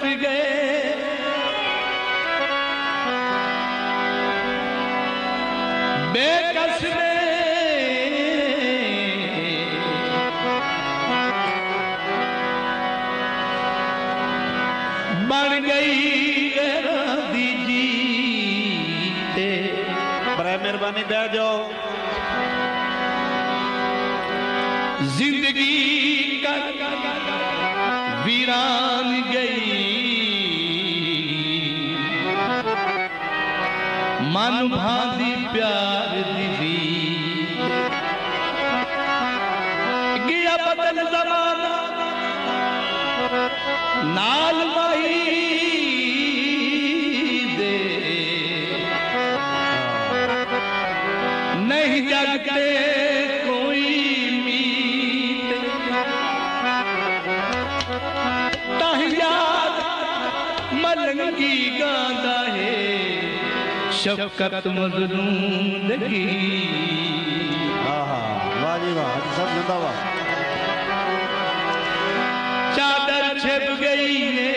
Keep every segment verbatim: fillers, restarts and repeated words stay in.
गए बेकस में बन गई राधी जी ते बड़ा मेहरबानी बैठ जाओ। जिंदगी का वीरान गई मन भांदी प्यार दी गया बदल जमाना नाल माही दे नहीं जगते मलंगी गांदा है शफकत मजनून लगी। हाँ हाँ वाह जी वाह सब जिंदाबाद। चादर छिप गई है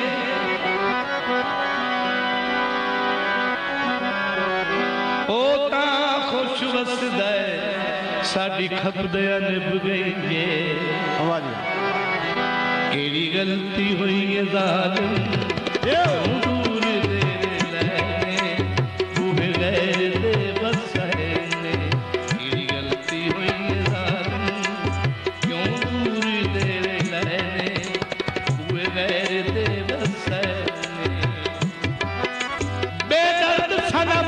ओता खुश वसदा साडी खपदया निभ गई है। वाह जी केड़ी गलती हुई है जालिम दूर दे लैने बूहे गैर दे बसैने। केड़ी गलती हुई है जालिम क्यों दूर दे लैने बूहे गैर दे बसैने। बेदर्द सनम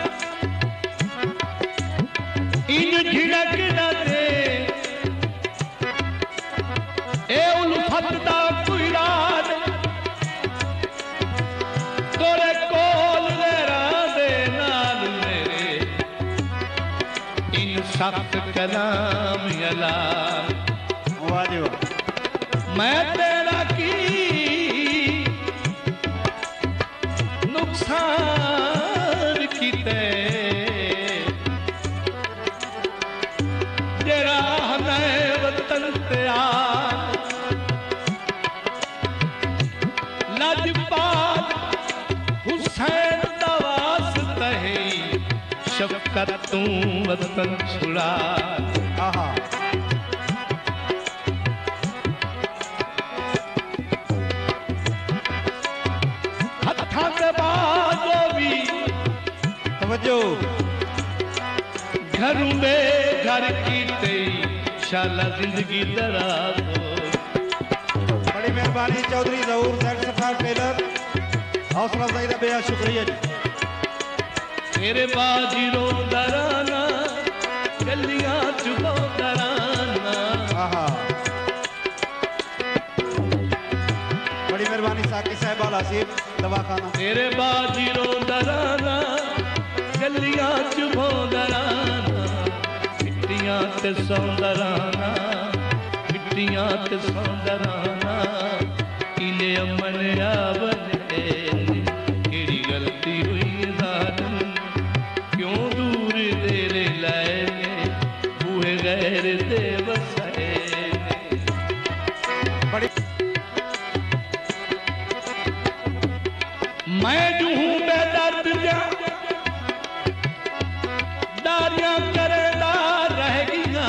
इन झिड़क न दे ए उल्फत दा कोई राज तोरे कोल मेरा दे नाल मेरे इन सख्त कलाम अला। वाह जी वाह। मैं तेरा की नुकसान कीते तेरा हमें वतन त्याग लजपाल हुसैन दवास तहे शफकत तू वतन छुड़ा। आहा हथा से बाजो भी तवज्जो घर में घर की तेरी शाला जिंदगी दराज हो। बड़ी मेहरबानी चौधरी जहूर सेठ सरकार टेलर हौसला अफजाई का बेहद शुक्रिया जी। तेरे बाजी रो दराना गलियां चुको दराना। आहा बड़ी मेहरबानी साकी साहब अल हसीब दवाखाना। तेरे बाजी रो दराना गलियां चुको दराना मिट्टियां ते सौंदराना मिट्टियां ते सौंदराना इले अमन आवले केड़ी गलती हुई जालिम क्यों दूर तेरे लाए बूहे गैर दे बसाए। बड़ी मैं जो हूं बेदर्द जा दारियां करेदा रह गया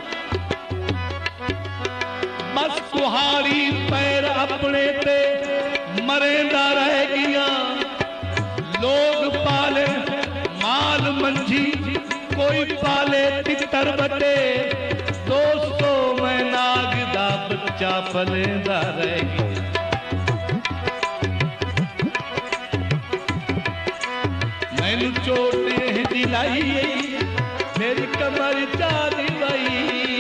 बस कुहाड़ी पैर अपने ते मरेंदा रह गया। लोग पाले माल मंझी कोई पाले तितर बटे दोस्तों मैं नाग दा बच्चा पलेंदा रह गया। मैनू चोट दिलाई मेरी कमर चारी बाई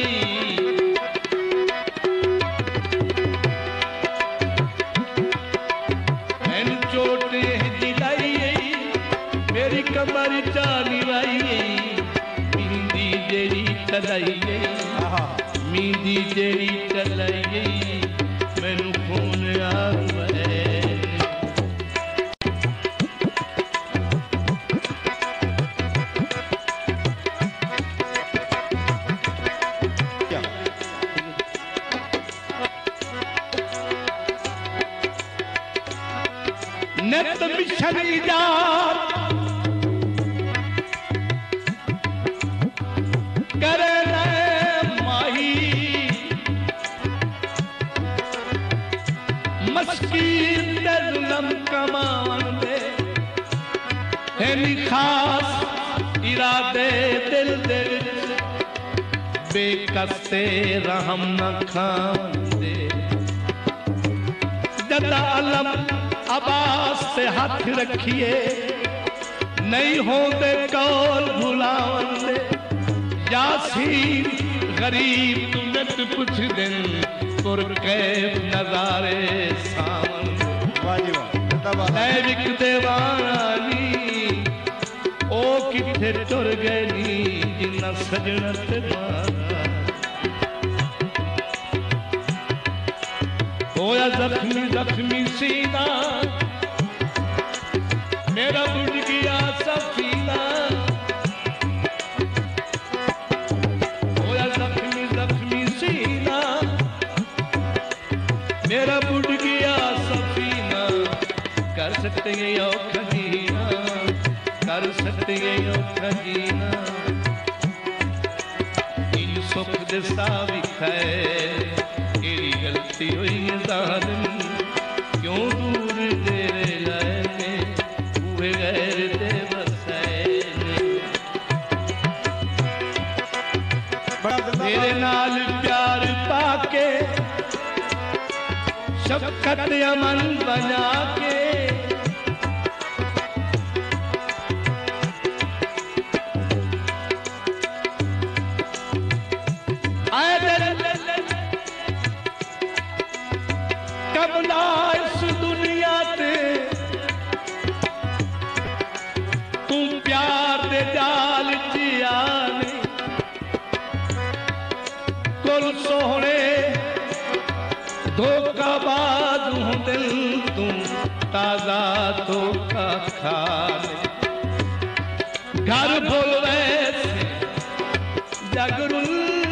मैनू चोट दिलाई मेरी कमर चारी बाई मींदी जेरी चलाई मींदी जेरी चलाई मैनू खून आ गए। नित मिशन इजाद करे न माही मस्कीन दे जुलम कमावन दे हैनी खास इरादे दिल दे बेकस्ते रहम न खान दे जदा अलम अबास से हाथ रखिए नहीं होंदे कौल भुलावन दे यासीन गरीब तुमत पुछ दिन पुर कैफ नजारे सावन दैविक देवानी ओ किथे टुर गए नी जिन्ना सजन ते मारा होया जख्मी जख्मी सीना मेरा बुझ गया सफीना होया जख्मी जख्मी सीना मेरा बुझ गया सफीना कर सकते हैं यो खजीना कर सकते हैं यो खजीना इन सुख दिसा भी खैर तेरी गलती हुई है जालिम क्यों दूर तेरे लाए हुए गैर दे बसाए तेरे नाल प्यार पाके शफकत अमन बना के कबला इस दुनिया ते तू प्यार दे जाल जिया ने कुल सोहने धोखा बाद हूं दिल तू ताजा धोखा खाने घर भूल वैसे जगरुल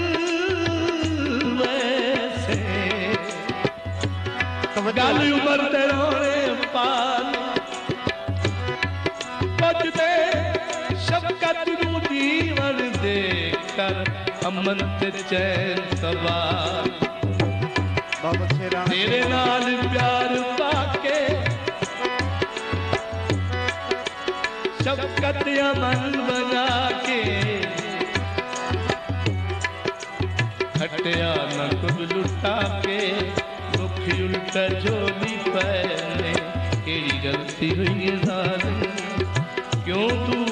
गल उमर ते रोने पाल बजदे शफकत नू जीवन दे कर अमन ते चैन सवार तेरे नाल प्यार पाके शफकत अमन बना के हटिया न कुछ लुटा के उल्टा झोली पहने तेरी गलती हुई है जालिम क्यों तू